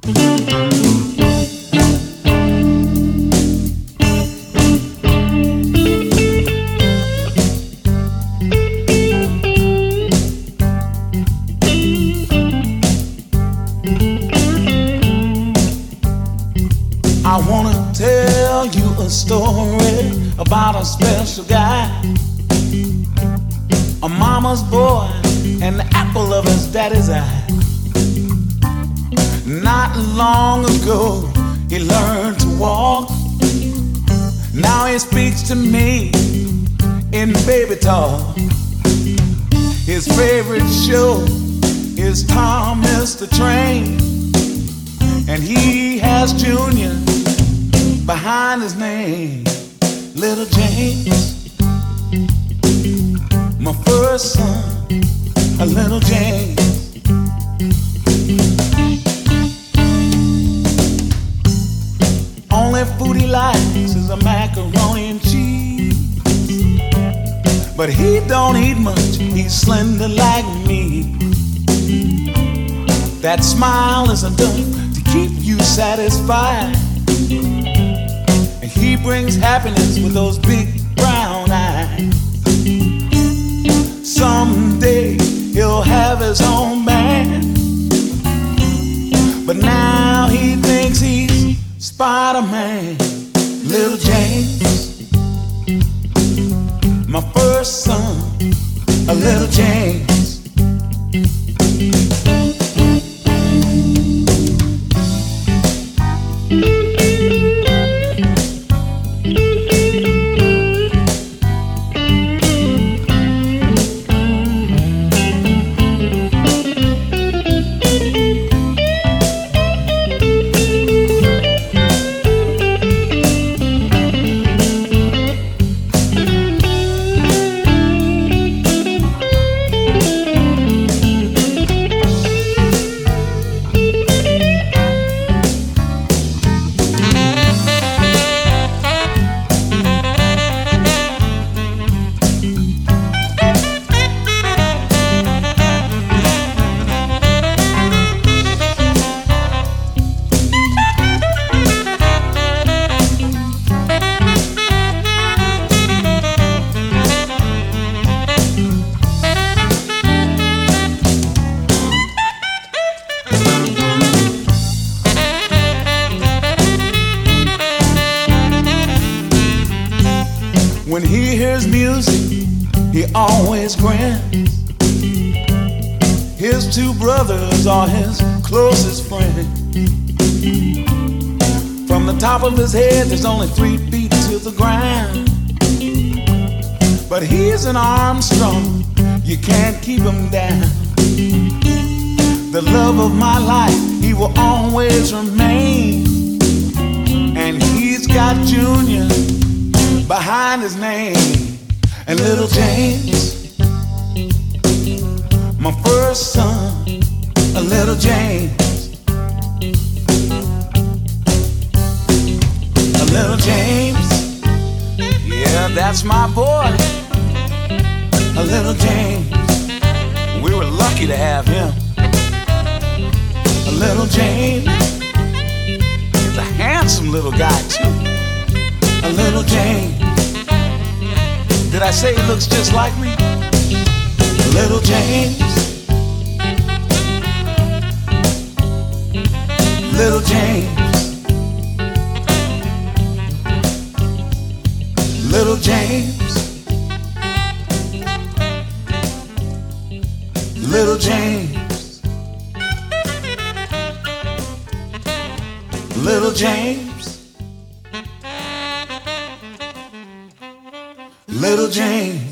I wanna tell you a story about a special guy, a mama's boy and the apple of his daddy's eye. Not long ago he learned to walk. Now he speaks to me in baby talk. His favorite show is Thomas the Train, and he has Junior behind his name. Little James, my first son, a little James. Only food he likes is a macaroni and cheese, but he don't eat much, he's slender like me. That smile is enough to keep you satisfied, and he brings happiness with those big brown eyes. Someday he'll have his own band, but now he thinks he's Spider-Man. Little James, my first son, a little James. When he hears music, he always grins. His two brothers are his closest friends. From the top of his head, there's only 3 feet to the ground. But he's an Armstrong, you can't keep him down. The love of my life, he will always remain. And he's got Junior behind his name. And little James, my first son, a little James. A little James, yeah, that's my boy. A little James, we were lucky to have him. A little James, he's a handsome little guy too. A little James, did I say he looks just like me? Little James, little James, little James, little James, little James, little James.